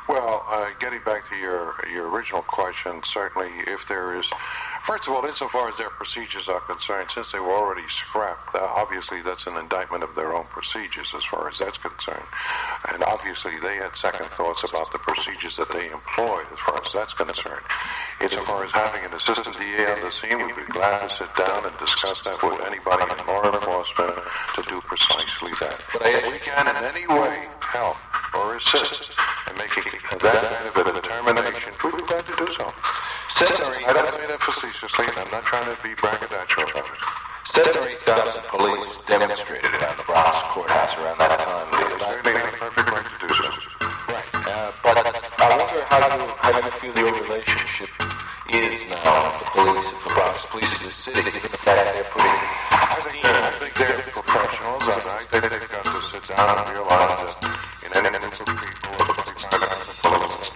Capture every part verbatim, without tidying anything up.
Well, uh, getting back to your your original question, certainly if there is, first of all, insofar as their procedures are concerned, since they were already scrapped, uh, obviously that's an indictment of their own procedures as far as that's concerned. And obviously they had second thoughts about the procedures that they employed as far as that's concerned. Insofar as having an assistant D A on the scene, we'd be glad to sit down and discuss that with anybody in law enforcement to do precisely that. But if we can in any way help or assist in making that kind of a determination, we'd be glad to do so. Seven or eight I don't say that facetiously, and I'm not trying to be braggadocious about it. Seven or eight thousand police demonstrated around the Bronx courthouse around that time. Certainly have perfect right to do so. Right. Uh, but I wonder how you, how you feel your relationship is now with the police, the Bronx police in the city, given the fact that they're putting... I think they're, I think they're professionals, and I think they've got to sit down and realize that in any group of people, twenty-five thousand police,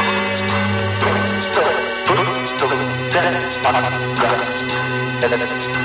Thank you.